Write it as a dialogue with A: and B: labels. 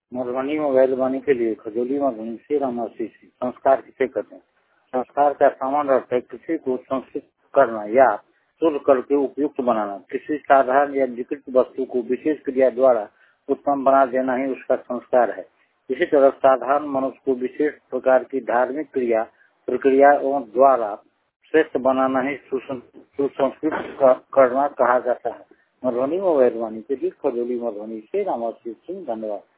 A: Madhubani mobile वाणी के लिए खजोली मधुबनी से रामाशीष। संस्कार किसे कहते हैं? संस्कार का सामान्य अर्थ है किसी को संस्कृत करना या शुद्ध करके उपयुक्त बनाना। किसी साधारण या विकृत वस्तु को विशेष क्रिया द्वारा उत्तम बना देना ही उसका संस्कार है। इसी तरह साधारण मनुष्य को विशेष प्रकार की धार्मिक क्रिया प्रक्रियाओं द्वारा श्रेष्ठ बनाना ही सुसंस्कृत करना कहा जाता है। मधुबनी मोबाइल वाणी के लिए खजोली मधुबनी से रामाशीष सिंह। धन्यवाद।